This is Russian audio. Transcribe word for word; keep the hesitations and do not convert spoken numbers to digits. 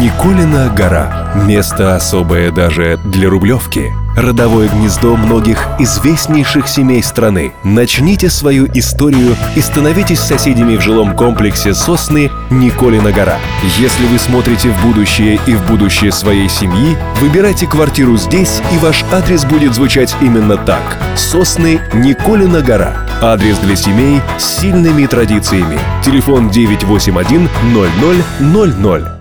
Николина гора. Место особое даже для Рублевки. Родовое гнездо многих известнейших семей страны. Начните свою историю и становитесь соседями в жилом комплексе «Сосны» Николина гора. Если вы смотрите в будущее и в будущее своей семьи, выбирайте квартиру здесь, и ваш адрес будет звучать именно так. «Сосны» Николина гора. Адрес для семей с сильными традициями. Телефон девять восемь один ноль ноль ноль ноль.